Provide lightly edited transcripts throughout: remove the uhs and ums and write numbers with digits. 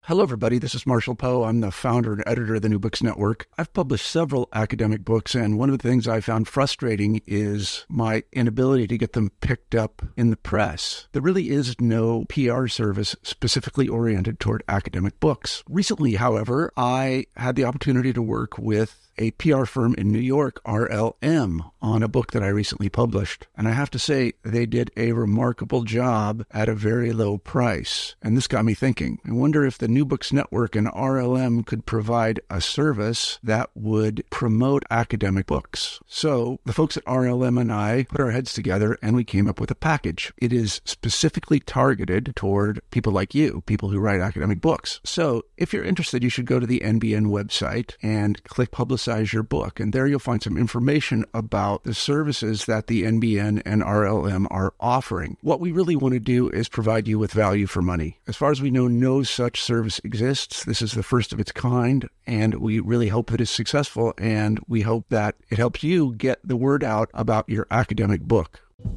Hello, everybody. This is Marshall Poe. I'm the founder and editor of the New Books Network. I've published several academic books, and one of the things I found frustrating is my inability to get them picked up in the press. There really is no PR service specifically oriented toward academic books. Recently, however, I had the opportunity to work with a PR firm in New York, RLM, on a book that I recently published. And I have to say, they did a remarkable job at a very low price. And this got me thinking. I wonder if the New Books Network and RLM could provide a service that would promote academic books. So the folks at RLM and I put our heads together and we came up with a package. It is specifically targeted toward people like you, people who write academic books. So if you're interested, you should go to the NBN website and click Publicize Your Book. And there you'll find some information about the services that the NBN and RLM are offering. What we really want to do is provide you with value for money. As far as we know, no such service exists. This is the first of its kind, and we really hope that it's successful, and we hope that it helps you get the word out about your academic book.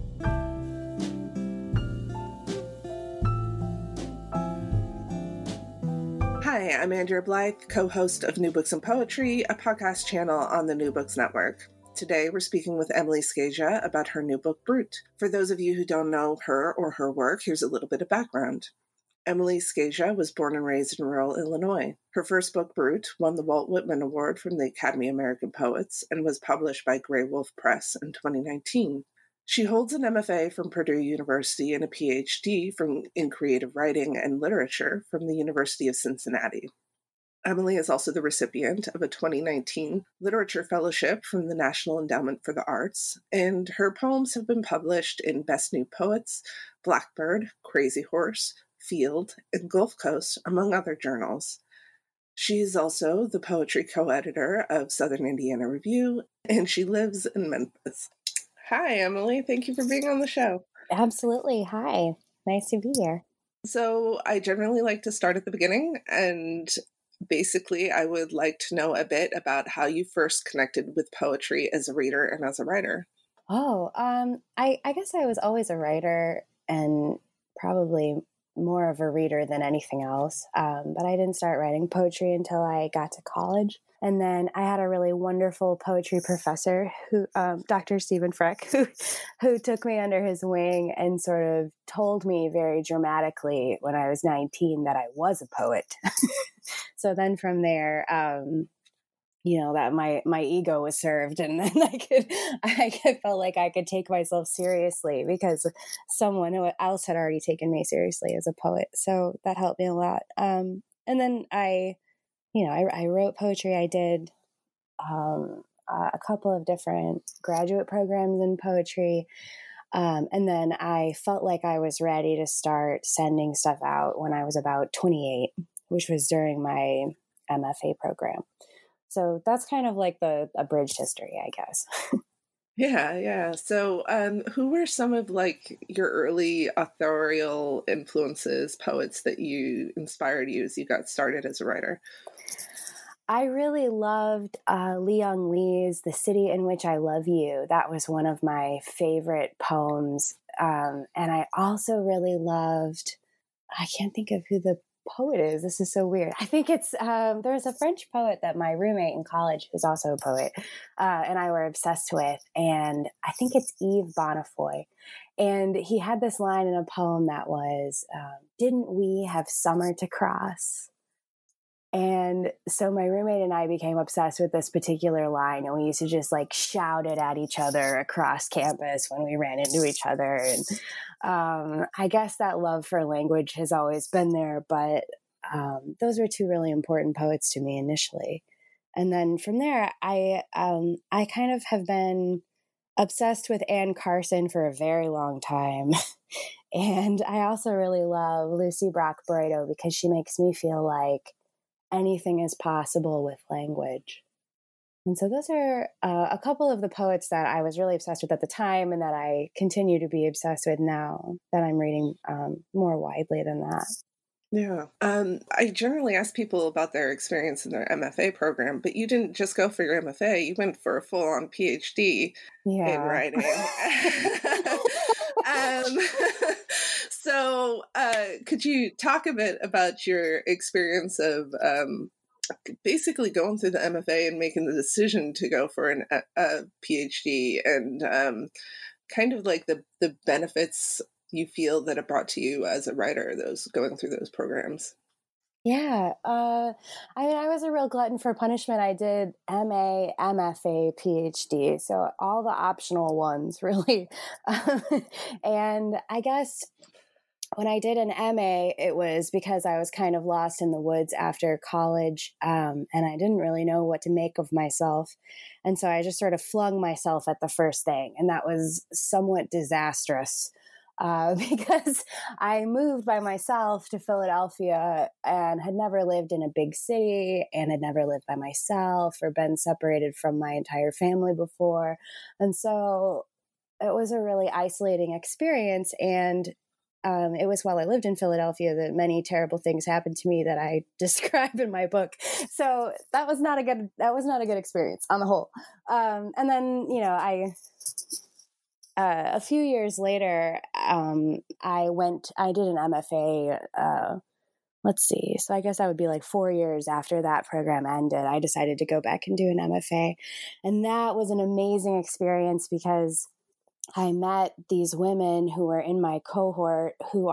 Hi, I'm Andrea Blythe, co-host of New Books and Poetry, a podcast channel on the New Books Network. Today, we're speaking with Emily Scasia about her new book, Brute. For those of you who don't know her or her work, here's a little bit of background. Emily Scasia was born and raised in rural Illinois. Her first book, Brute, won the Walt Whitman Award from the Academy of American Poets and was published by Grey Wolf Press in 2019. She holds an MFA from Purdue University and a PhD in creative writing and literature from the University of Cincinnati. Emily is also the recipient of a 2019 Literature Fellowship from the National Endowment for the Arts, and her poems have been published in Best New Poets, Blackbird, Crazy Horse, Field, and Gulf Coast, among other journals. She is also the poetry co-editor of Southern Indiana Review, and she lives in Memphis. Hi, Emily. Thank you for being on the show. Absolutely. Hi. Nice to be here. So I generally like to start at the beginning, and basically I would like to know a bit about how you first connected with poetry as a reader and as a writer. I guess I was always a writer and probably more of a reader than anything else. But I didn't start writing poetry until I got to college. And then I had a really wonderful poetry professor, who, Dr. Stephen Freck, who took me under his wing and sort of told me very dramatically when I was 19 that I was a poet. So then from there, that my ego was served, and then I felt like I could take myself seriously because someone else had already taken me seriously as a poet. So that helped me a lot. And then I wrote poetry. I did a couple of different graduate programs in poetry. And then I felt like I was ready to start sending stuff out when I was about 28, which was during my MFA program. So that's kind of like a abridged history, I guess. Yeah. So who were some of your early authorial influences, poets that you inspired you as you got started as a writer? I really loved Leon Lee's The City in Which I Love You. That was one of my favorite poems. And I also really loved, I can't think of who the poet is. This is so weird. I think it's, there's a French poet that my roommate in college, who's also a poet, and I were obsessed with. And I think it's Yves Bonnefoy. And he had this line in a poem that was, didn't we have summer to cross? And so my roommate and I became obsessed with this particular line, and we used to just shout it at each other across campus when we ran into each other. And I guess that love for language has always been there, but those were two really important poets to me initially. And then from there, I kind of have been obsessed with Anne Carson for a very long time. And I also really love Lucy Brock Boito because she makes me feel like anything is possible with language. And so those are a couple of the poets that I was really obsessed with at the time and that I continue to be obsessed with now that I'm reading more widely than that. Yeah. I generally ask people about their experience in their MFA program, but you didn't just go for your MFA. You went for a full-on PhD in writing. um, so could you talk a bit about your experience of basically going through the MFA and making the decision to go for a PhD, and kind of like the benefits you feel that it brought to you as a writer, those going through those programs? Yeah. I mean, I was a real glutton for punishment. I did MA, MFA, PhD. So all the optional ones, really. And I guess when I did an MA, it was because I was kind of lost in the woods after college, and I didn't really know what to make of myself. And so I just sort of flung myself at the first thing, and that was somewhat disastrous. Because I moved by myself to Philadelphia and had never lived in a big city and had never lived by myself or been separated from my entire family before. And so it was a really isolating experience. And it was while I lived in Philadelphia that many terrible things happened to me that I describe in my book. So that was not a good experience on the whole. And then, a few years later, I did an MFA, let's see. So I guess that would be like 4 years after that program ended. I decided to go back and do an MFA. And that was an amazing experience because I met these women who were in my cohort who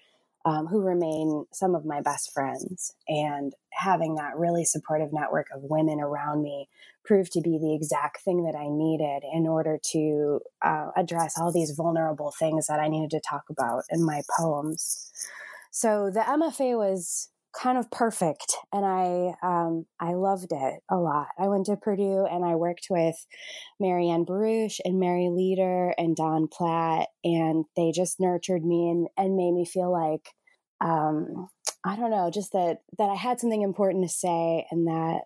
remain some of my best friends. And having that really supportive network of women around me proved to be the exact thing that I needed in order to address all these vulnerable things that I needed to talk about in my poems. So the MFA was kind of perfect, and I loved it a lot. I went to Purdue and I worked with Marianne Baruch and Mary Leader and Don Platt, and they just nurtured me and made me feel like I don't know, just that I had something important to say, and that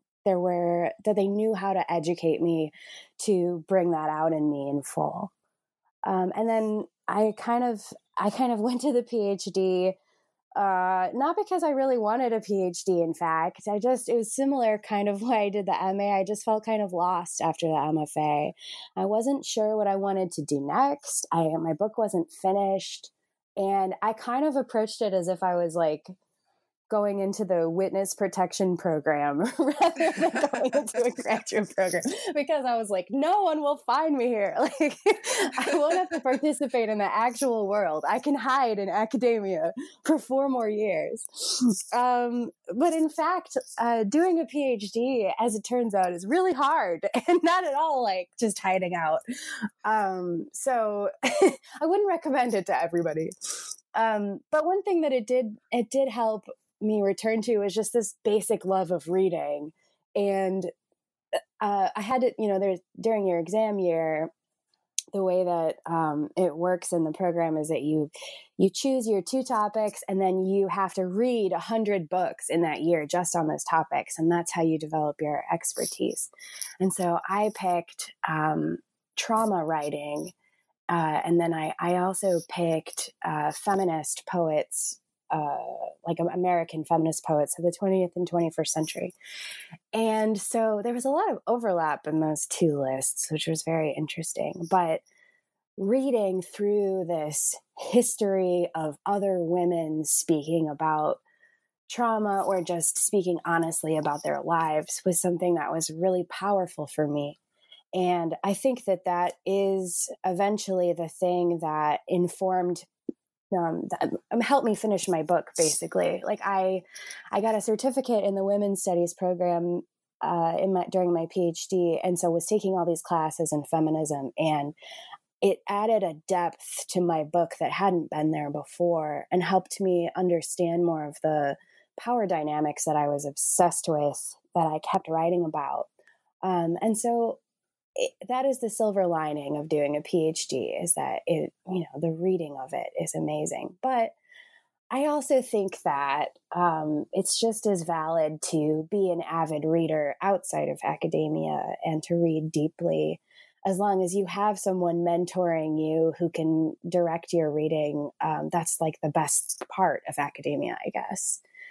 they knew how to educate me to bring that out in me in full. And then I kind of went to the PhD, not because I really wanted a PhD. In fact, it was similar kind of why I did the MA. I just felt kind of lost after the MFA. I wasn't sure what I wanted to do next. My book wasn't finished. And I kind of approached it as if I was like going into the witness protection program rather than going into a graduate program, because I was like, no one will find me here. Like, I won't have to participate in the actual world. I can hide in academia for 4 more years. But in fact, doing a PhD, as it turns out, is really hard and not at all like just hiding out. So I wouldn't recommend it to everybody. But one thing that it did help me return to is just this basic love of reading. And I had to, there's during your exam year, the way that it works in the program is that you choose your 2 topics, and then you have to read 100 books in that year just on those topics. And that's how you develop your expertise. And so I picked trauma writing. And then I also picked feminist poets, like American feminist poets of the 20th and 21st century. And so there was a lot of overlap in those 2 lists, which was very interesting. But reading through this history of other women speaking about trauma or just speaking honestly about their lives was something that was really powerful for me. And I think that is eventually the thing that informed helped me finish my book, basically. Like I got a certificate in the women's studies program during my PhD, and so was taking all these classes in feminism, and it added a depth to my book that hadn't been there before, and helped me understand more of the power dynamics that I was obsessed with, that I kept writing about. And so that is the silver lining of doing a PhD, is that the reading of it is amazing. But I also think that it's just as valid to be an avid reader outside of academia and to read deeply, as long as you have someone mentoring you who can direct your reading. That's like the best part of academia, I guess.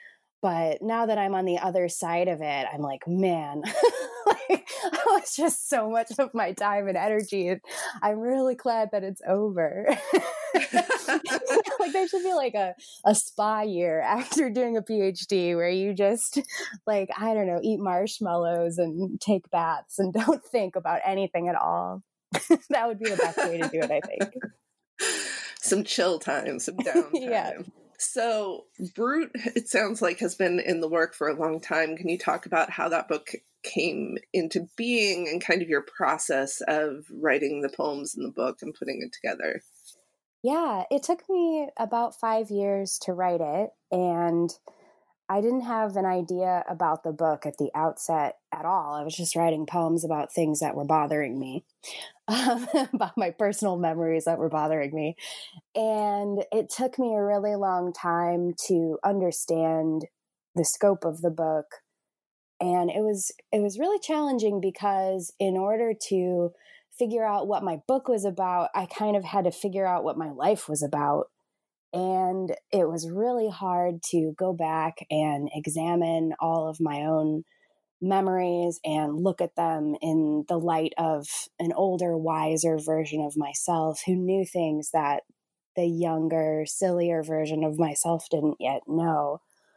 But now that I'm on the other side of it, I'm like, man, like, that was just so much of my time and energy. And I'm really glad that it's over. Like there should be like a spa year after doing a PhD where you just like, I don't know, eat marshmallows and take baths and don't think about anything at all. That would be the best way to do it, I think. Some chill time, some downtime. Yeah. So Brute, it sounds like, has been in the work for a long time. Can you talk about how that book came into being and kind of your process of writing the poems in the book and putting it together? Yeah, it took me about 5 years to write it, and I didn't have an idea about the book at the outset at all. I was just writing poems about things that were bothering me, about my personal memories that were bothering me. And it took me a really long time to understand the scope of the book. And it was really challenging because in order to figure out what my book was about, I kind of had to figure out what my life was about. And it was really hard to go back and examine all of my own memories and look at them in the light of an older, wiser version of myself who knew things that the younger, sillier version of myself didn't yet know.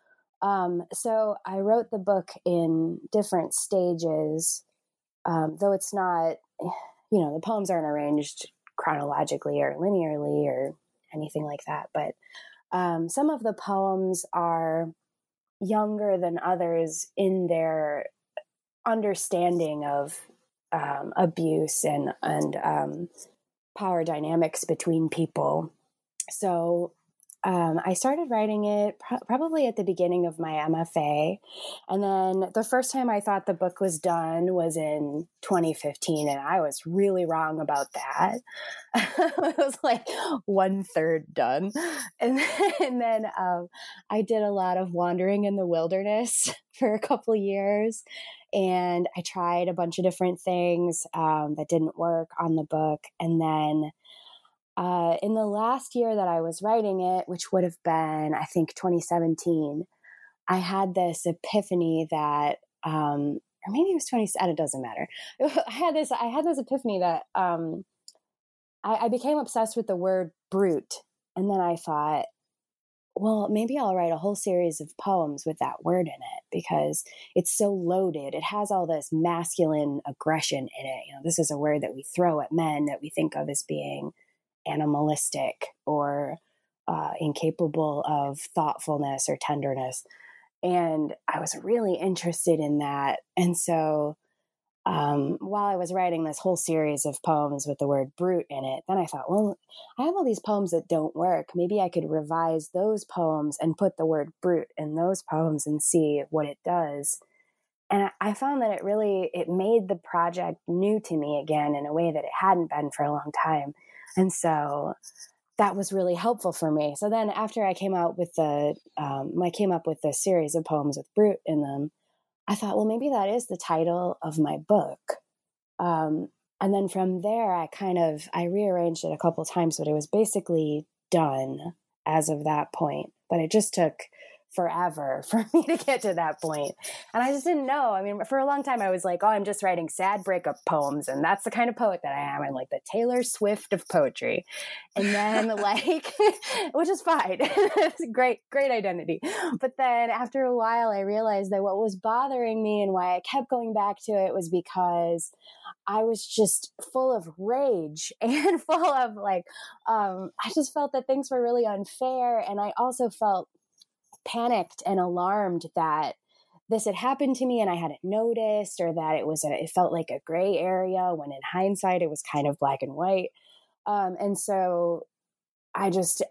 So I wrote the book in different stages, though it's not, the poems aren't arranged chronologically or linearly or anything like that. But some of the poems are younger than others in their understanding of abuse and power dynamics between people. So I started writing it probably at the beginning of my MFA. And then the first time I thought the book was done was in 2015. And I was really wrong about that. It was like 1/3 done. And then I did a lot of wandering in the wilderness for a couple years. And I tried a bunch of different things that didn't work on the book. And then in the last year that I was writing it, which would have been, I think, 2017, I had this epiphany that, or maybe it was 20, it doesn't matter. I had this epiphany that I became obsessed with the word brute. And then I thought, well, maybe I'll write a whole series of poems with that word in it because it's so loaded. It has all this masculine aggression in it. This is a word that we throw at men that we think of as being animalistic or incapable of thoughtfulness or tenderness. And I was really interested in that. And so while I was writing this whole series of poems with the word brute in it, then I thought, well, I have all these poems that don't work. Maybe I could revise those poems and put the word brute in those poems and see what it does. And I found that it made the project new to me again in a way that it hadn't been for a long time. And so that was really helpful for me. So then after I came up with the series of poems with brute in them, I thought, well, maybe that is the title of my book. And then from there, I rearranged it a couple of times, but it was basically done as of that point. But it just took forever for me to get to that point. And I just didn't know. I mean, for a long time, I was like, oh, I'm just writing sad breakup poems. And that's the kind of poet that I am. I'm like the Taylor Swift of poetry. And then which is fine. It's a great identity. But then after a while, I realized that what was bothering me and why I kept going back to it was because I was just full of rage and full of I just felt that things were really unfair. And I also felt panicked and alarmed that this had happened to me and I hadn't noticed, or that it felt like a gray area when in hindsight it was kind of black and white. And so I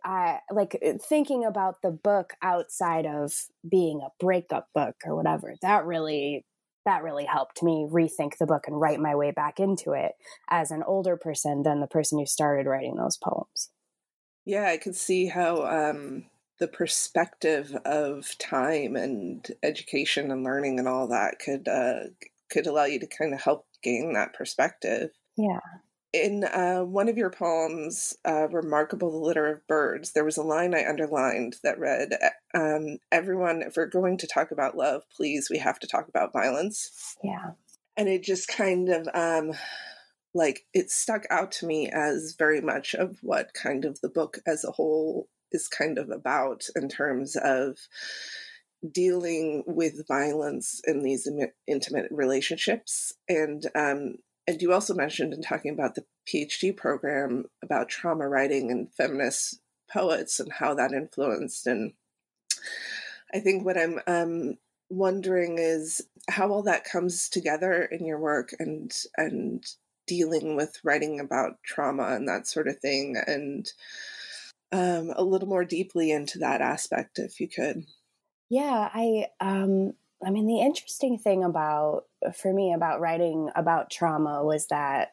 thinking about the book outside of being a breakup book or whatever, that really helped me rethink the book and write my way back into it as an older person than the person who started writing those poems. Yeah, I could see how the perspective of time and education and learning and all that could allow you to kind of help gain that perspective. Yeah. in one of your poems, Remarkable the Litter of Birds, there was a line I underlined that read, everyone, if we're going to talk about love, please, we have to talk about violence. Yeah. And it just kind of, like, it stuck out to me as very much of what kind of the book as a whole is kind of about in terms of dealing with violence in these intimate relationships. And you also mentioned in talking about the PhD program about trauma writing and feminist poets and how that influenced. And I think what I'm wondering is how all that comes together in your work and dealing with writing about trauma and that sort of thing, and a little more deeply into that aspect, if you could. Yeah, I mean, the interesting thing for me about writing about trauma was that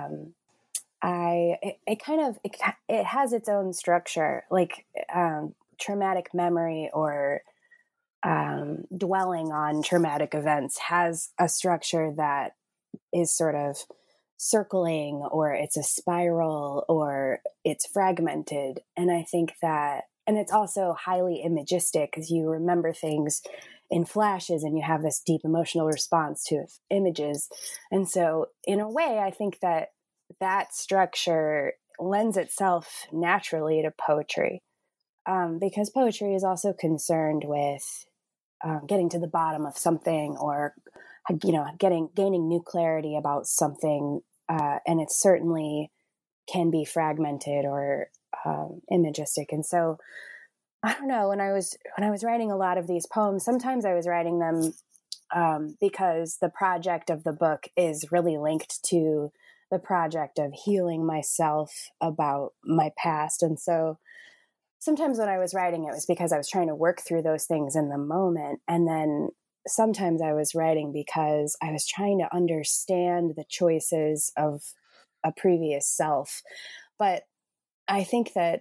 it has its own structure, like traumatic memory or dwelling on traumatic events has a structure that is sort of circling, or it's a spiral, or it's fragmented. And I think that, and it's also highly imagistic because you remember things in flashes and you have this deep emotional response to images. And so in a way, I think that structure lends itself naturally to poetry, because poetry is also concerned with getting to the bottom of something, or gaining new clarity about something, and it certainly can be fragmented or imagistic. And so I don't know, when I was writing a lot of these poems, sometimes I was writing them because the project of the book is really linked to the project of healing myself about my past. And so sometimes when I was writing, it was because I was trying to work through those things in the moment. And then sometimes I was writing because I was trying to understand the choices of a previous self. But I think that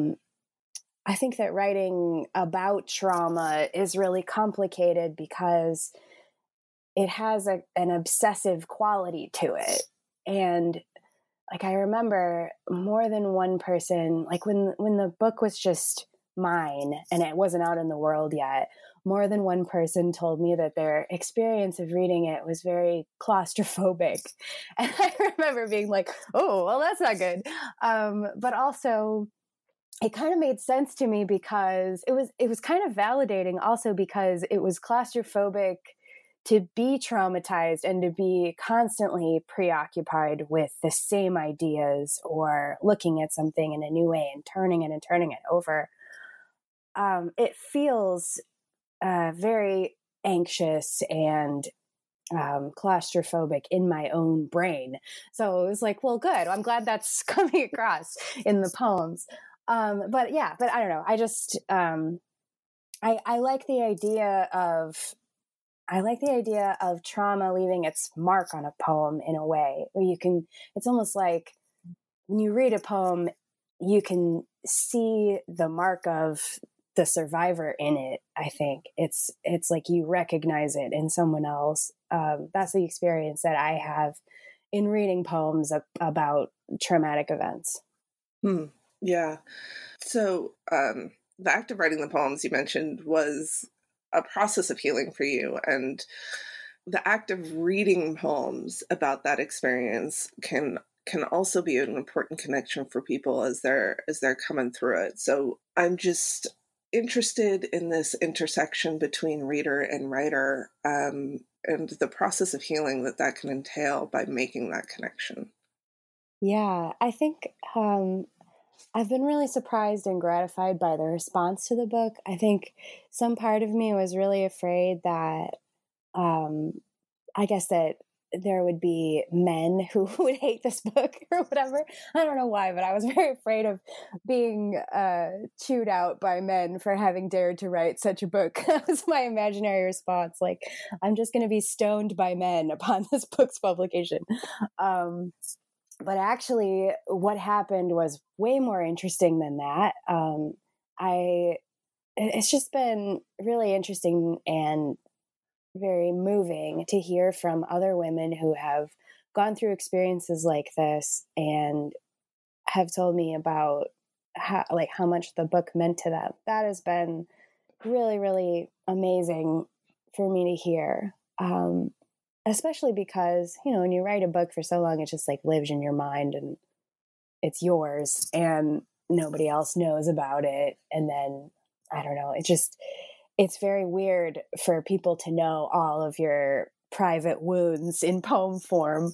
writing about trauma is really complicated because it has an obsessive quality to it. And like, I remember more than one person, like when the book was just mine and it wasn't out in the world yet, more than one person told me that their experience of reading it was very claustrophobic. And I remember being like, oh, well, that's not good. But also it kind of made sense to me because it was kind of validating also because it was claustrophobic to be traumatized and to be constantly preoccupied with the same ideas or looking at something in a new way and turning it over. It feels very anxious and claustrophobic in my own brain. So it was like, well, good. I'm glad that's coming across in the poems. But I don't know. I just, I like the idea of trauma leaving its mark on a poem in a way where it's almost like when you read a poem, you can see the mark of the survivor in it. I think it's like you recognize it in someone else. That's the experience that I have in reading poems about traumatic events. Yeah. So the act of writing the poems you mentioned was a process of healing for you, and the act of reading poems about that experience can also be an important connection for people as they're coming through it. So I'm just interested in this intersection between reader and writer, and the process of healing that can entail by making that connection. Yeah, I think I've been really surprised and gratified by the response to the book. I think some part of me was really afraid that, I guess that there would be men who would hate this book or whatever. I don't know why, but I was very afraid of being chewed out by men for having dared to write such a book. That was my imaginary response. Like, I'm just going to be stoned by men upon this book's publication. But actually, what happened was way more interesting than that. It's just been really interesting and very moving to hear from other women who have gone through experiences like this and have told me about how much the book meant to them. That has been really, really amazing for me to hear. Especially because, when you write a book for so long, it just like lives in your mind and it's yours and nobody else knows about it. And then, I don't know, it's very weird for people to know all of your private wounds in poem form.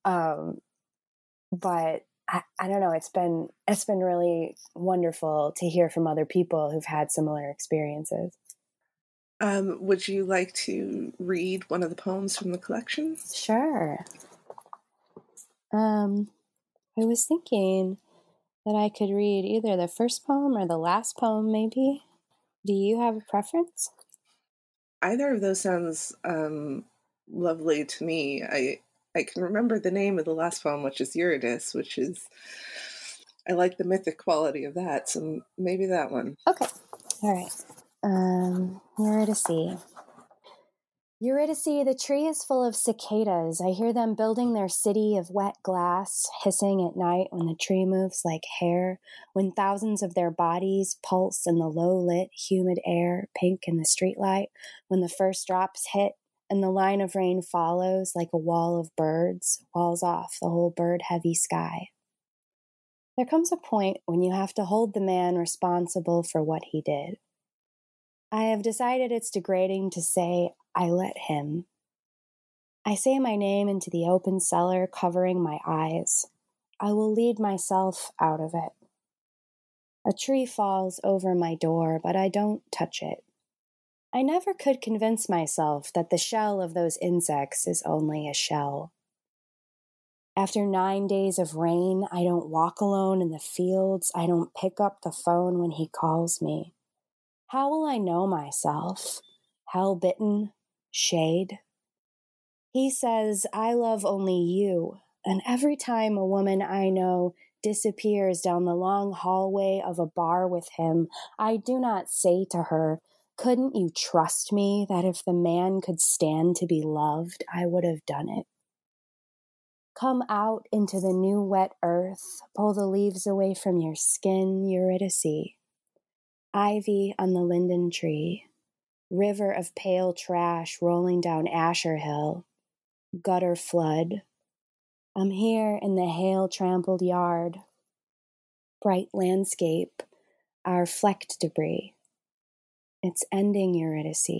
But I don't know, it's been really wonderful to hear from other people who've had similar experiences. Would you like to read one of the poems from the collection? Sure. I was thinking that I could read either the first poem or the last poem, maybe. Do you have a preference? Either of those sounds lovely to me. I can remember the name of the last poem, which is Eurydice, I like the mythic quality of that, so maybe that one. Okay. All right. Eurydice. Eurydice, the tree is full of cicadas. I hear them building their city of wet glass, hissing at night when the tree moves like hair, when thousands of their bodies pulse in the low-lit, humid air, pink in the streetlight, when the first drops hit and the line of rain follows like a wall of birds, walls off the whole bird-heavy sky. There comes a point when you have to hold the man responsible for what he did. I have decided it's degrading to say, I let him. I say my name into the open cellar, covering my eyes. I will lead myself out of it. A tree falls over my door, but I don't touch it. I never could convince myself that the shell of those insects is only a shell. After 9 days of rain, I don't walk alone in the fields. I don't pick up the phone when he calls me. How will I know myself? Hell-bitten? Shade? He says, I love only you, and every time a woman I know disappears down the long hallway of a bar with him, I do not say to her, couldn't you trust me that if the man could stand to be loved, I would have done it? Come out into the new wet earth, pull the leaves away from your skin, Eurydice. Ivy on the linden tree, river of pale trash rolling down Asher Hill, gutter flood. I'm here in the hail-trampled yard. Bright landscape, our flecked debris. It's ending, Eurydice.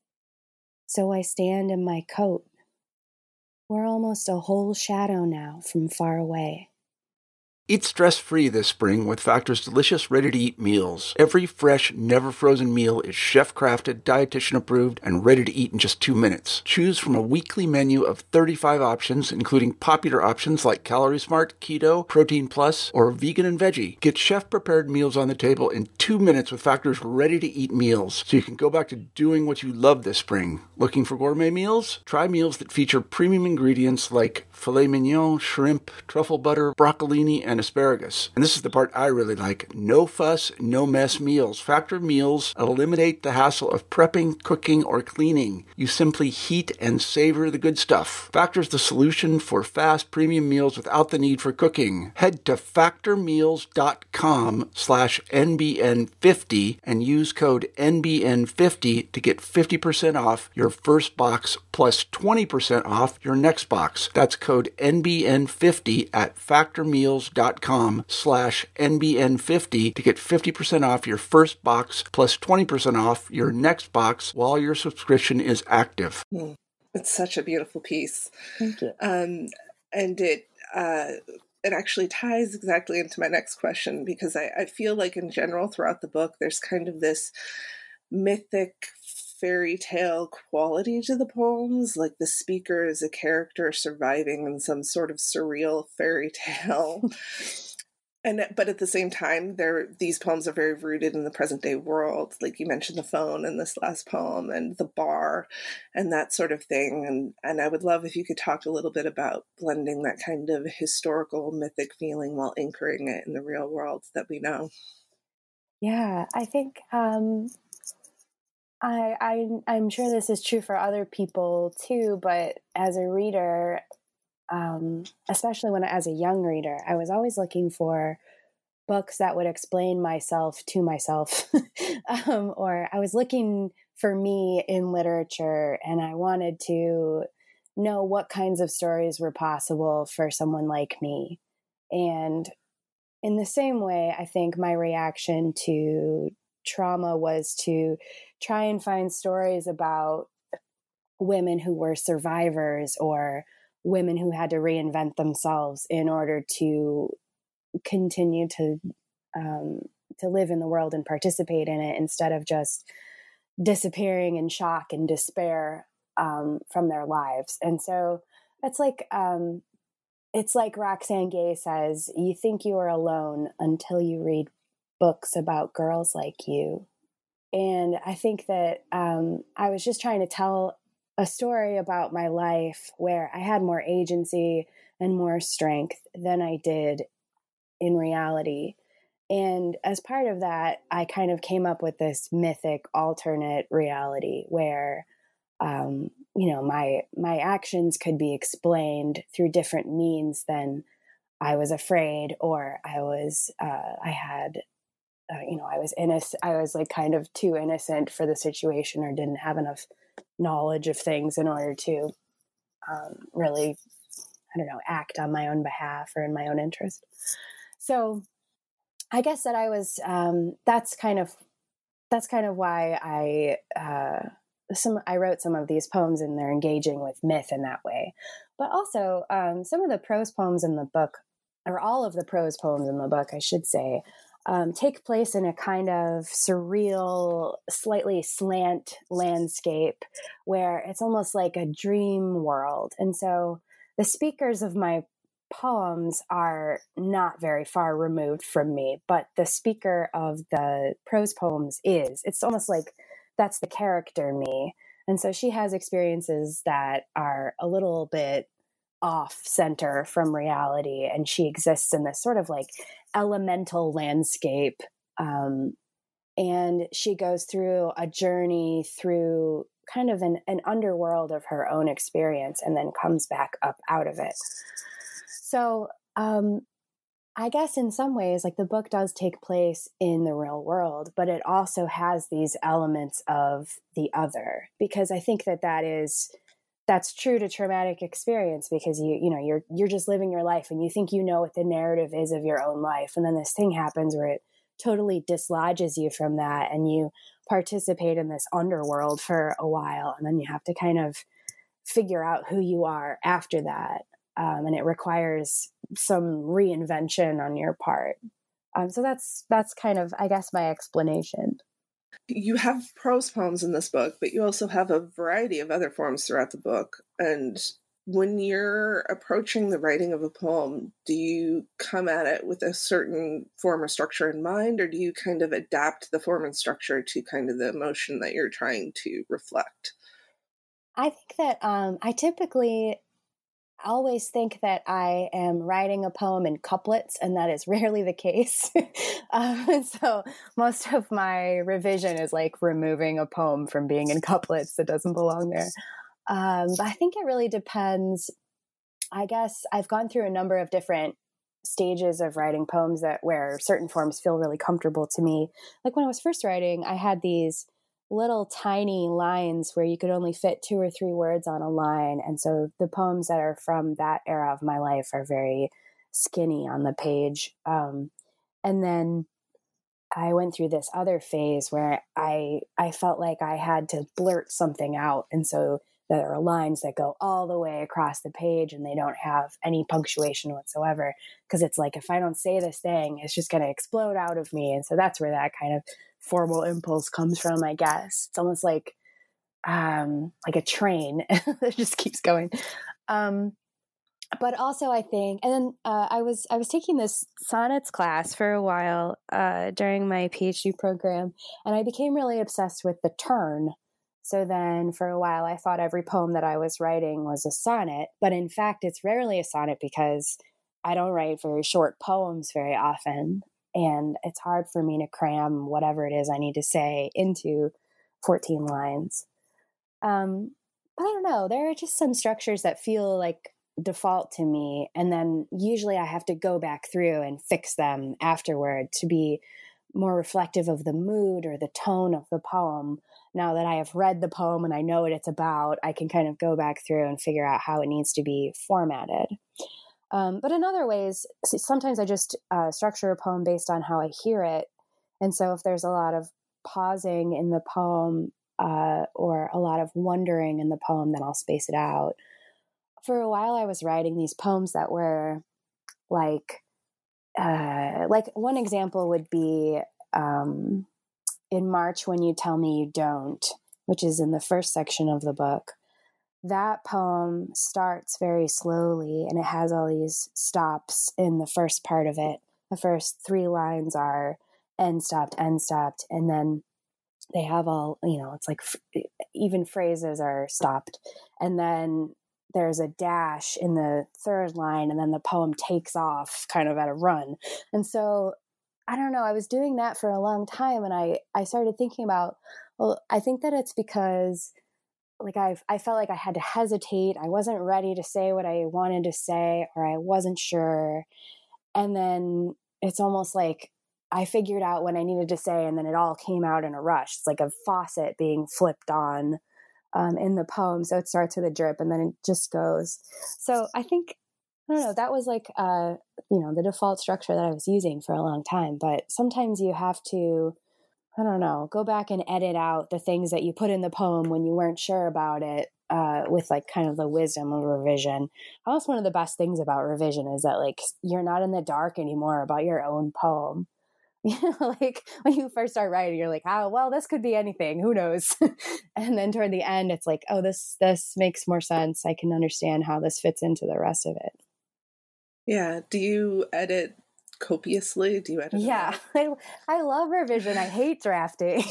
So I stand in my coat. We're almost a whole shadow now from far away. Eat stress-free this spring with Factor's delicious, ready-to-eat meals. Every fresh, never-frozen meal is chef-crafted, dietitian-approved, and ready to eat in just 2 minutes. Choose from a weekly menu of 35 options, including popular options like Calorie Smart, Keto, Protein Plus, or Vegan and Veggie. Get chef-prepared meals on the table in 2 minutes with Factor's ready-to-eat meals, so you can go back to doing what you love this spring. Looking for gourmet meals? Try meals that feature premium ingredients like filet mignon, shrimp, truffle butter, broccolini, and asparagus. And this is the part I really like. No fuss, no mess meals. Factor meals eliminate the hassle of prepping, cooking, or cleaning. You simply heat and savor the good stuff. Factor's the solution for fast premium meals without the need for cooking. Head to factormeals.com/NBN50 and use code NBN50 to get 50% off your first box plus 20% off your next box. That's code NBN50 at factormeals.com/NBN50 to get 50% off your first box plus 20% off your next box while your subscription is active. It's such a beautiful piece. Thank you. And it actually ties exactly into my next question, because I feel like in general throughout the book, there's kind of this mythic fairy tale quality to the poems, like the speaker is a character surviving in some sort of surreal fairy tale. But at the same time, these poems are very rooted in the present day world. Like you mentioned the phone in this last poem and the bar and that sort of thing. And I would love if you could talk a little bit about blending that kind of historical mythic feeling while anchoring it in the real world that we know. Yeah, I think I'm sure this is true for other people too, but as a reader, especially when as a young reader, I was always looking for books that would explain myself to myself, or I was looking for me in literature, and I wanted to know what kinds of stories were possible for someone like me. And in the same way, I think my reaction to trauma was to try and find stories about women who were survivors or women who had to reinvent themselves in order to continue to live in the world and participate in it, instead of just disappearing in shock and despair from their lives. And so it's like Roxane Gay says, you think you are alone until you read books about girls like you. And I think that I was just trying to tell a story about my life where I had more agency and more strength than I did in reality. And as part of that, I kind of came up with this mythic alternate reality where, my actions could be explained through different means than I was afraid, or I was innocent. I was like kind of too innocent for the situation, or didn't have enough knowledge of things in order to really, act on my own behalf or in my own interest. So I guess that I was, that's kind of why I wrote some of these poems, and they're engaging with myth in that way. But also some of the prose poems in the book, or all of the prose poems in the book, I should say, take place in a kind of surreal, slightly slant landscape where it's almost like a dream world. And so the speakers of my poems are not very far removed from me, but the speaker of the prose poems is. It's almost like that's the character me. And so she has experiences that are a little bit off center from reality, and she exists in this sort of like elemental landscape. And she goes through a journey through kind of an underworld of her own experience, and then comes back up out of it. So I guess in some ways, like, the book does take place in the real world, but it also has these elements of the other, because I think that's true to traumatic experience, because you're just living your life and you think you know what the narrative is of your own life, and then this thing happens where it totally dislodges you from that, and you participate in this underworld for a while, and then you have to kind of figure out who you are after that. And it requires some reinvention on your part. So that's kind of, I guess, my explanation. You have prose poems in this book, but you also have a variety of other forms throughout the book. And when you're approaching the writing of a poem, do you come at it with a certain form or structure in mind, or do you kind of adapt the form and structure to kind of the emotion that you're trying to reflect? I think that I typically always think that I am writing a poem in couplets, and that is rarely the case. So most of my revision is like removing a poem from being in couplets that doesn't belong there. But I think it really depends. I guess I've gone through a number of different stages of writing poems where certain forms feel really comfortable to me. Like when I was first writing, I had these little tiny lines where you could only fit 2 or 3 words on a line. And so the poems that are from that era of my life are very skinny on the page. And then I went through this other phase where I felt like I had to blurt something out. And so there are lines that go all the way across the page and they don't have any punctuation whatsoever. Because it's like, if I don't say this thing, it's just going to explode out of me. And so that's where that kind of formal impulse comes from, I guess. It's almost like a train that just keeps going. But also I think, and then I was taking this sonnets class for a while during my PhD program, and I became really obsessed with the turn. So then for a while, I thought every poem that I was writing was a sonnet, but in fact, it's rarely a sonnet because I don't write very short poems very often. And it's hard for me to cram whatever it is I need to say into 14 lines. But I don't know. There are just some structures that feel like default to me. And then usually I have to go back through and fix them afterward to be more reflective of the mood or the tone of the poem. Now that I have read the poem and I know what it's about, I can kind of go back through and figure out how it needs to be formatted. But in other ways, sometimes I just structure a poem based on how I hear it. And so if there's a lot of pausing in the poem or a lot of wondering in the poem, then I'll space it out. For a while, I was writing these poems that were like one example would be in March When You Tell Me You Don't, which is in the first section of the book. That poem starts very slowly and it has all these stops in the first part of it. The first 3 lines are end stopped, and then they have all, it's like even phrases are stopped. And then there's a dash in the 3rd line, and then the poem takes off kind of at a run. And so, I don't know, I was doing that for a long time, and I started thinking about, well, I think that it's because like I felt like I had to hesitate. I wasn't ready to say what I wanted to say, or I wasn't sure. And then it's almost like I figured out what I needed to say, and then it all came out in a rush. It's like a faucet being flipped on in the poem. So it starts with a drip and then it just goes. So I think, I don't know, that was like, the default structure that I was using for a long time. But sometimes you have to, I don't know, go back and edit out the things that you put in the poem when you weren't sure about it with like kind of the wisdom of revision. Almost one of the best things about revision is that like you're not in the dark anymore about your own poem. Like when you first start writing, you're like, oh, well, this could be anything. Who knows? And then toward the end, it's like, oh, this makes more sense. I can understand how this fits into the rest of it. Yeah. Do you edit copiously? Do you edit? Yeah. I love revision. I hate drafting.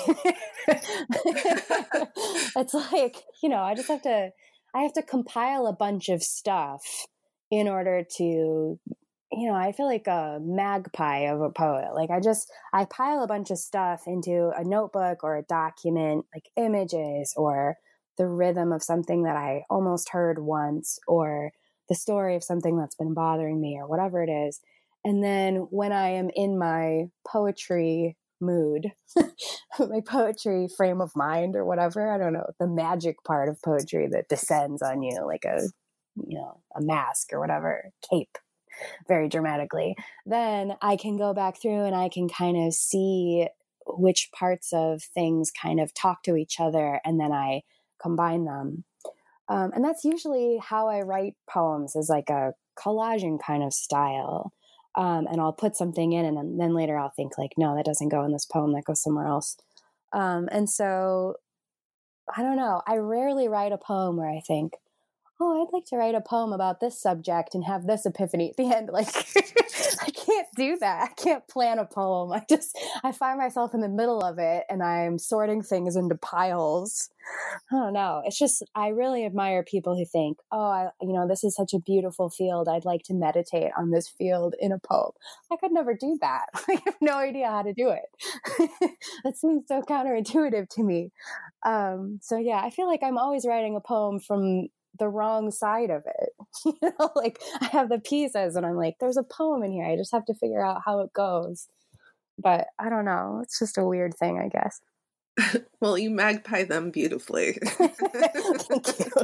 It's like, I have to compile a bunch of stuff in order to, I feel like a magpie of a poet. Like I pile a bunch of stuff into a notebook or a document, like images or the rhythm of something that I almost heard once, or the story of something that's been bothering me, or whatever it is. And then when I am in my poetry mood, my poetry frame of mind or whatever, I don't know, the magic part of poetry that descends on you like a mask or whatever, cape, very dramatically, then I can go back through and I can kind of see which parts of things kind of talk to each other, and then I combine them. And that's usually how I write poems, is like a collaging kind of style. And I'll put something in, and then later I'll think like, no, that doesn't go in this poem, that goes somewhere else. And so, I don't know, I rarely write a poem where I think, oh, I'd like to write a poem about this subject and have this epiphany at the end. Like, I can't do that. I can't plan a poem. I find myself in the middle of it and I'm sorting things into piles. I don't know. It's just, I really admire people who think, oh, this is such a beautiful field. I'd like to meditate on this field in a poem. I could never do that. I have no idea how to do it. That seems so counterintuitive to me. So yeah, I feel like I'm always writing a poem from the wrong side of it. Like I have the pieces and I'm like, there's a poem in here. I just have to figure out how it goes. But I don't know. It's just a weird thing, I guess. Well, you magpie them beautifully. Thank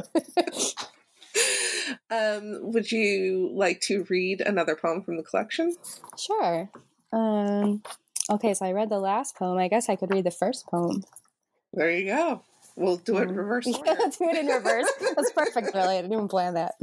you. Would you like to read another poem from the collection? Sure. Okay, so I read the last poem. I guess I could read the first poem. There you go. We'll do it in reverse order. Yeah, do it in reverse. That's perfect, really. I didn't even plan that.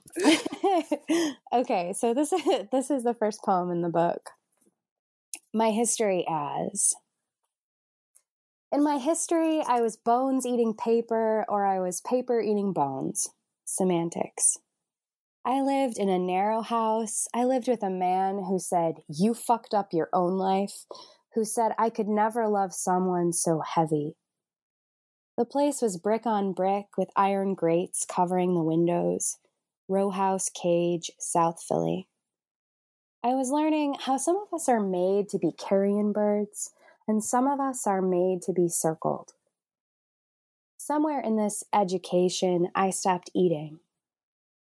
Okay, so this is the first poem in the book. My history as. In my history, I was bones eating paper, or I was paper eating bones. Semantics. I lived in a narrow house. I lived with a man who said, "You fucked up your own life," who said I could never love someone so heavy. The place was brick on brick with iron grates covering the windows. Row house cage, South Philly. I was learning how some of us are made to be carrion birds, and some of us are made to be circled. Somewhere in this education, I stopped eating.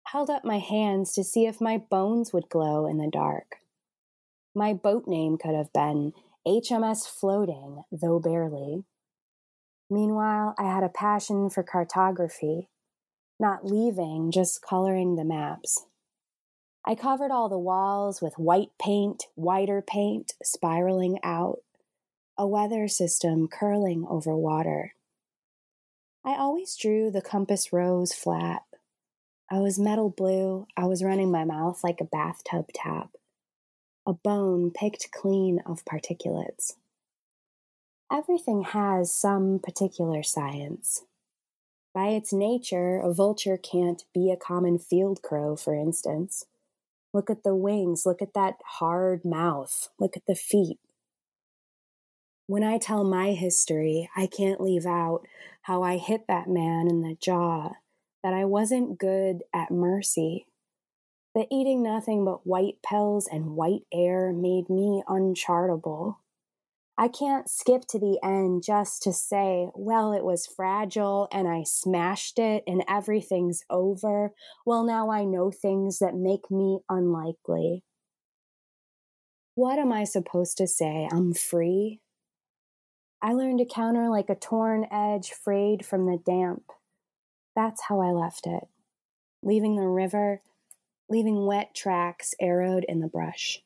held up my hands to see if my bones would glow in the dark. My boat name could have been HMS Floating, though barely. Meanwhile, I had a passion for cartography, not leaving, just coloring the maps. I covered all the walls with white paint, whiter paint spiraling out, a weather system curling over water. I always drew the compass rose flat. I was metal blue. I was running my mouth like a bathtub tap, a bone picked clean of particulates. Everything has some particular science. By its nature, a vulture can't be a common field crow, for instance. Look at the wings, look at that hard mouth, look at the feet. When I tell my history, I can't leave out how I hit that man in the jaw, that I wasn't good at mercy, that eating nothing but white pills and white air made me uncharitable. I can't skip to the end just to say, well, it was fragile and I smashed it and everything's over. Well, now I know things that make me unlikely. What am I supposed to say? I'm free? I learned to counter like a torn edge frayed from the damp. That's how I left it. Leaving the river, leaving wet tracks arrowed in the brush.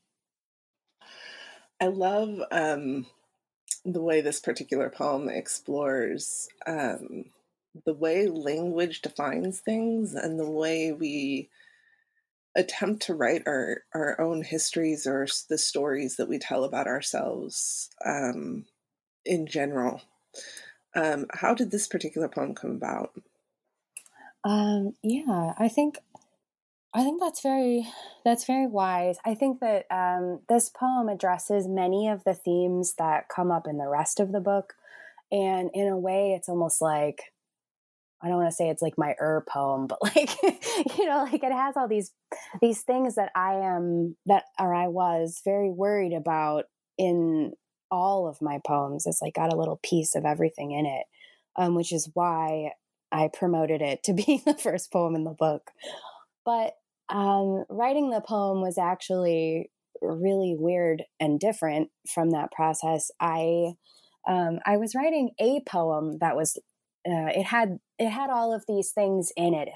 I love the way this particular poem explores the way language defines things and the way we attempt to write our own histories or the stories that we tell about ourselves in general. How did this particular poem come about? I think that's very wise. I think that this poem addresses many of the themes that come up in the rest of the book. And in a way, it's almost like, I don't want to say it's like my poem, but like, like it has all these things that I was very worried about in all of my poems. It's like got a little piece of everything in it, which is why I promoted it to be the first poem in the book. But writing the poem was actually really weird and different from that process. I was writing a poem that was it had all of these things in it. It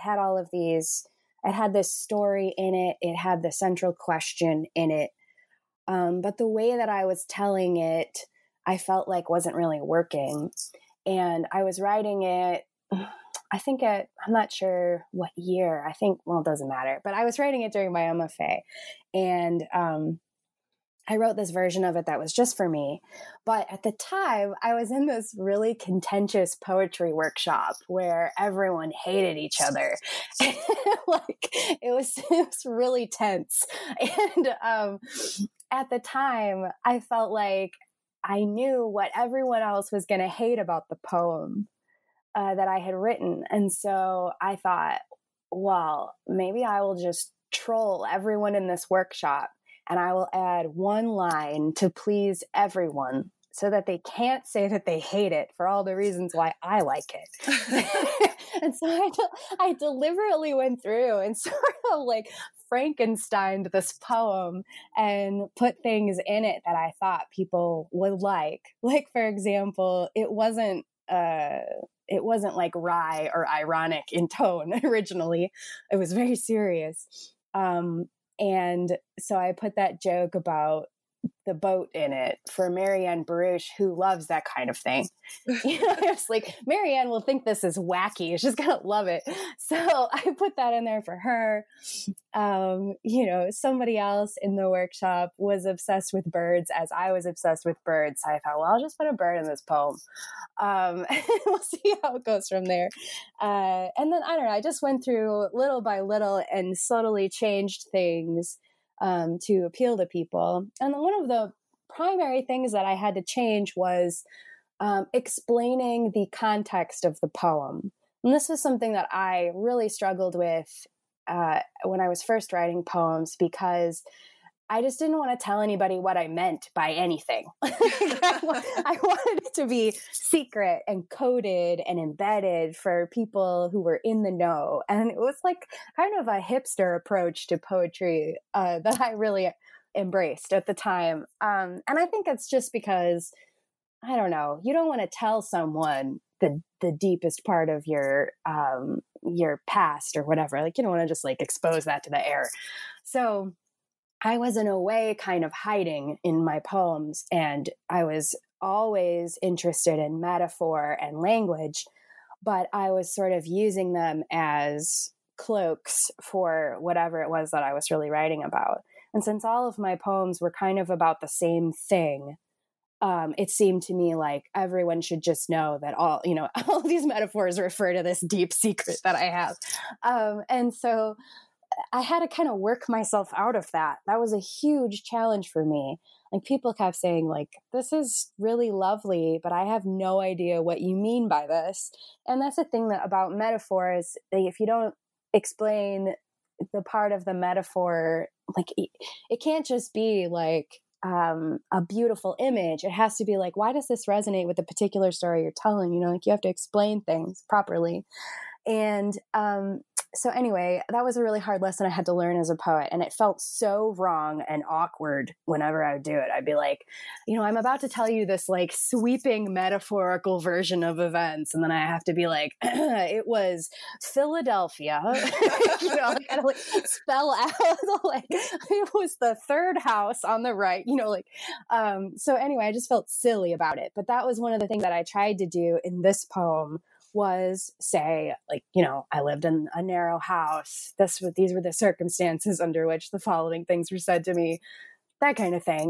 had this story in it. It had the central question in it. But the way that I was telling it, I felt like wasn't really working. And I was writing it, I'm not sure what year. It doesn't matter. But I was writing it during my MFA. And I wrote this version of it that was just for me. But at the time, I was in this really contentious poetry workshop where everyone hated each other. It was really tense. And at the time, I felt like I knew what everyone else was going to hate about the poem that I had written. And so I thought, well, maybe I will just troll everyone in this workshop and I will add one line to please everyone so that they can't say that they hate it for all the reasons why I like it. And so I deliberately went through and sort of like Frankensteined this poem and put things in it that I thought people would like. Like, for example, it wasn't like wry or ironic in tone originally. It was very serious. And so I put that joke about the boat in it for Marianne Baruch, who loves that kind of thing. It's like, Marianne will think this is wacky. She's going to love it. So I put that in there for her. Somebody else in the workshop was obsessed with birds as I was obsessed with birds. So I thought, well, I'll just put a bird in this poem. We'll see how it goes from there. And then, I don't know, I just went through little by little and subtly changed things to appeal to people. And then one of the primary things that I had to change was explaining the context of the poem. And this was something that I really struggled with when I was first writing poems, because I just didn't want to tell anybody what I meant by anything. I wanted it to be secret and coded and embedded for people who were in the know. And it was like kind of a hipster approach to poetry that I really embraced at the time. And I think it's just because, I don't know, you don't want to tell someone the deepest part of your past or whatever. Like, you don't want to just like expose that to the air. So I was in a way kind of hiding in my poems, and I was always interested in metaphor and language, but I was sort of using them as cloaks for whatever it was that I was really writing about. And since all of my poems were kind of about the same thing, it seemed to me like everyone should just know that all of these metaphors refer to this deep secret that I have. And so I had to kind of work myself out of that. That was a huge challenge for me. Like, people kept saying like, this is really lovely, but I have no idea what you mean by this. And that's the thing about metaphors. If you don't explain the part of the metaphor, like it can't just be like, a beautiful image. It has to be like, why does this resonate with the particular story you're telling? Like you have to explain things properly. And so anyway, that was a really hard lesson I had to learn as a poet. And it felt so wrong and awkward whenever I would do it. I'd be like, I'm about to tell you this like sweeping metaphorical version of events. And then I have to be like, it was Philadelphia. I gotta like spell out like it was the third house on the right, so anyway, I just felt silly about it. But that was one of the things that I tried to do in this poem, was say, like, I lived in a narrow house. These were the circumstances under which the following things were said to me, that kind of thing.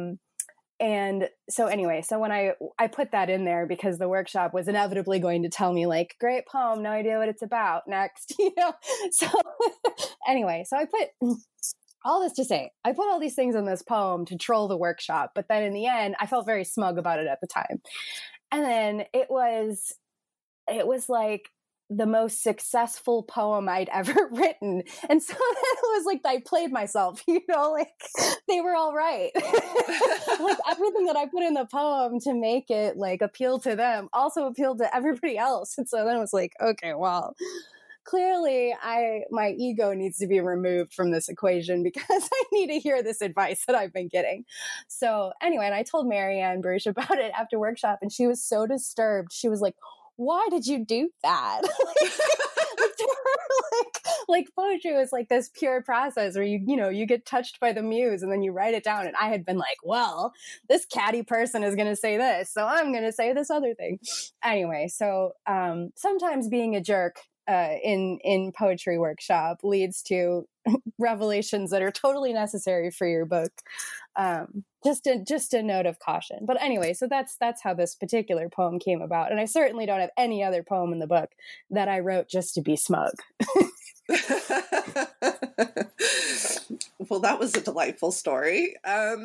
And so anyway, so when I put that in there because the workshop was inevitably going to tell me like, great poem, no idea what it's about, next, So anyway, so I put all this to say, I put all these things in this poem to troll the workshop. But then in the end, I felt very smug about it at the time. And then it was like the most successful poem I'd ever written. And so it was like, I played myself, like they were all right. Like everything that I put in the poem to make it like appeal to them also appealed to everybody else. And so then it was like, okay, well, clearly my ego needs to be removed from this equation because I need to hear this advice that I've been getting. So anyway, and I told Marianne Baruch about it after workshop, and she was so disturbed. She was like, why did you do that? like poetry was like this pure process where you get touched by the muse and then you write it down. And I had been like, well, this catty person is going to say this, so I'm going to say this other thing. Anyway, so sometimes being a jerk in poetry workshop leads to revelations that are totally necessary for your book. Just a note of caution. But anyway, so that's how this particular poem came about. And I certainly don't have any other poem in the book that I wrote just to be smug. Well, that was a delightful story.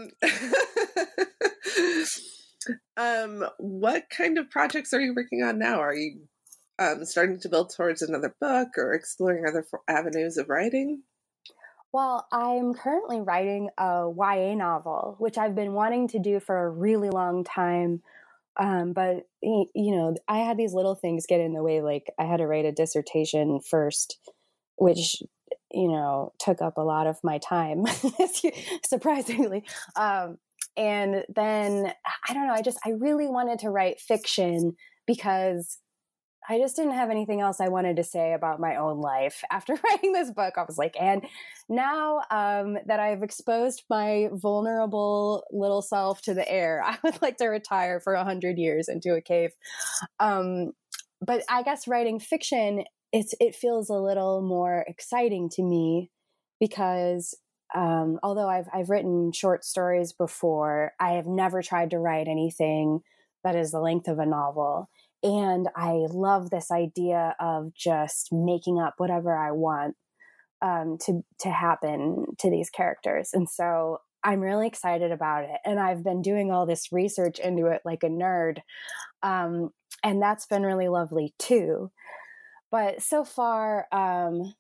What kind of projects are you working on now? Are you starting to build towards another book or exploring other avenues of writing? Well, I'm currently writing a YA novel, which I've been wanting to do for a really long time. But, I had these little things get in the way. Like I had to write a dissertation first, which, took up a lot of my time, surprisingly. And then, I don't know, I really wanted to write fiction because I just didn't have anything else I wanted to say about my own life. After writing this book, I was like, and now that I've exposed my vulnerable little self to the air, I would like to retire for 100 years into a cave. But I guess writing fiction, it feels a little more exciting to me because although I've written short stories before, I have never tried to write anything that is the length of a novel. And I love this idea of just making up whatever I want to happen to these characters. And so I'm really excited about it. And I've been doing all this research into it like a nerd. And that's been really lovely too. But so far,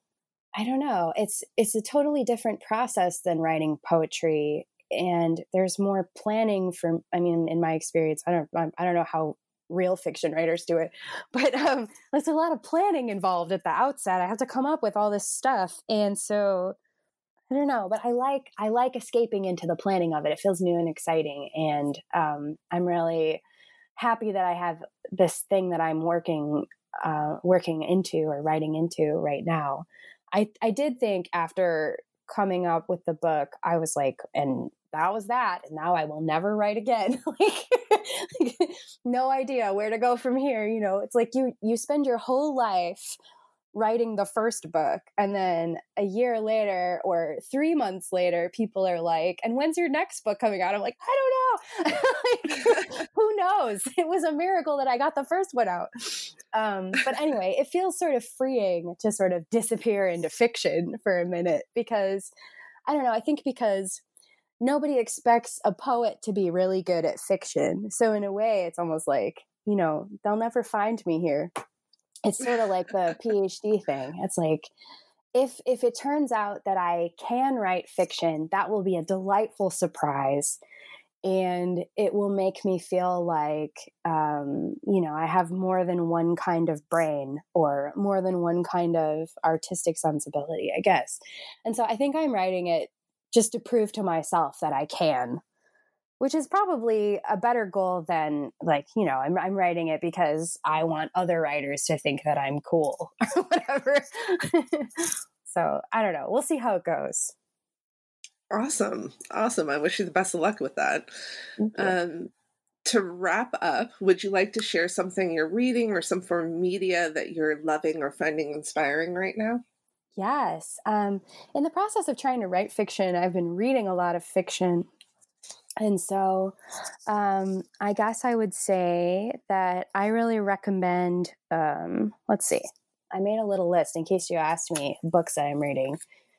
I don't know. It's a totally different process than writing poetry, and there's more planning in my experience. I don't know how real fiction writers do it, but there's a lot of planning involved at the outset. I have to come up with all this stuff, and so I don't know. But I like escaping into the planning of it. It feels new and exciting, and I'm really happy that I have this thing that I'm working into or writing into right now. I did think after coming up with the book, I was like, and that was that. And now I will never write again. like, no idea where to go from here. You know, it's like you spend your whole life writing the first book, and then a year later or 3 months later, people are like, and when's your next book coming out? I'm like, I don't know. Like, who knows? It was a miracle that I got the first one out. But anyway, it feels sort of freeing to sort of disappear into fiction for a minute, because I don't know, I think because nobody expects a poet to be really good at fiction. So in a way, it's almost like, you know, they'll never find me here. It's sort of like the PhD thing. It's like, if it turns out that I can write fiction, that will be a delightful surprise. And it will make me feel like, you know, I have more than one kind of brain or more than one kind of artistic sensibility, I guess. And so I think I'm writing it just to prove to myself that I can, which is probably a better goal than, like, you know, I'm writing it because I want other writers to think that I'm cool or whatever. So I don't know. We'll see how it goes. Awesome. I wish you the best of luck with that. To wrap up, would you like to share something you're reading or some form of media that you're loving or finding inspiring right now? Yes. In the process of trying to write fiction, I've been reading a lot of fiction. And so I guess I would say that I really recommend, let's see, I made a little list in case you asked me books that I'm reading.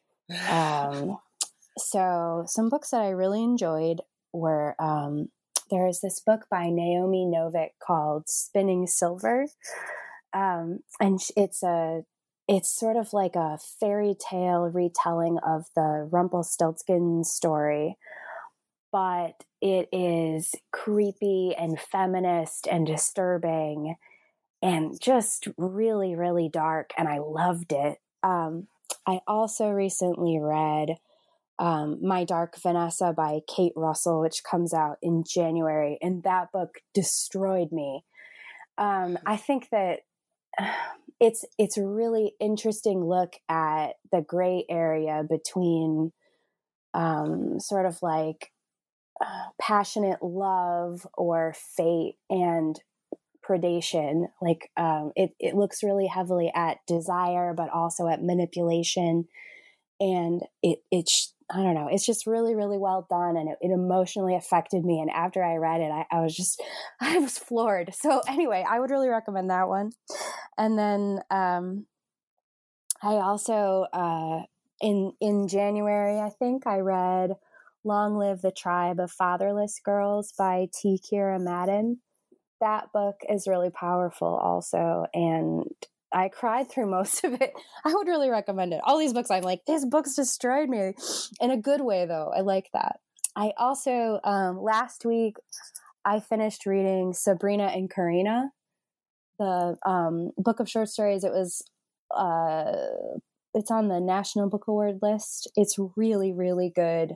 So some books that I really enjoyed were, there is this book by Naomi Novik called Spinning Silver. And it's sort of like a fairy tale retelling of the Rumpelstiltskin story, but it is creepy and feminist and disturbing and just really, really dark. And I loved it. I also recently read My Dark Vanessa by Kate Russell, which comes out in January. And that book destroyed me. I think that it's a really interesting look at the gray area between sort of like passionate love or fate and predation. Like it looks really heavily at desire, but also at manipulation. And I don't know, it's just really, really well done. And it emotionally affected me. And after I read it, I was floored. So anyway, I would really recommend that one. And then I also, in January, I think I read Long Live the Tribe of Fatherless Girls by T. Kira Madden. That book is really powerful also. And I cried through most of it. I would really recommend it. All these books, I'm like, these books destroyed me in a good way, though. I like that. I also, last week, I finished reading Sabrina and Karina, the book of short stories. It was, it's on the National Book Award list. It's really, really good.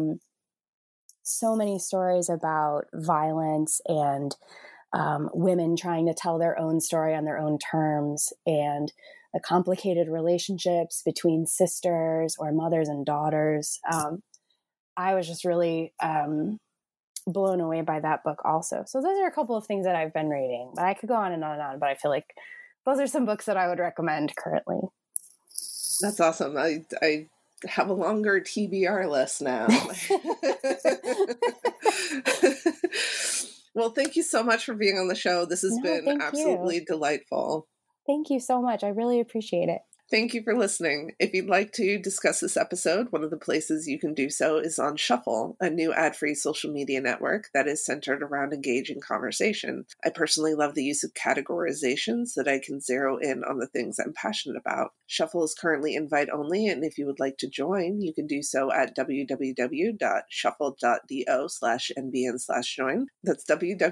So many stories about violence and women trying to tell their own story on their own terms, and the complicated relationships between sisters or mothers and daughters. I was just really blown away by that book also. So those are a couple of things that I've been reading, but I could go on and on and on, but I feel like those are some books that I would recommend currently. That's awesome. I have a longer TBR list now. Well, thank you so much for being on the show. This has been absolutely delightful. Thank you so much. I really appreciate it. Thank you for listening. If you'd like to discuss this episode, one of the places you can do so is on Shuffle, a new ad-free social media network that is centered around engaging conversation. I personally love the use of categorizations so that I can zero in on the things I'm passionate about. Shuffle is currently invite-only, and if you would like to join, you can do so at www.shuffle.do/nbn/join. That's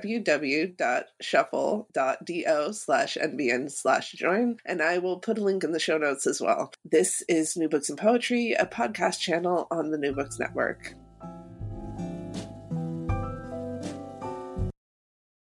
www.shuffle.do/nbn/join, and I will put a link in the show notes as well. This is New Books and Poetry, a podcast channel on the New Books Network.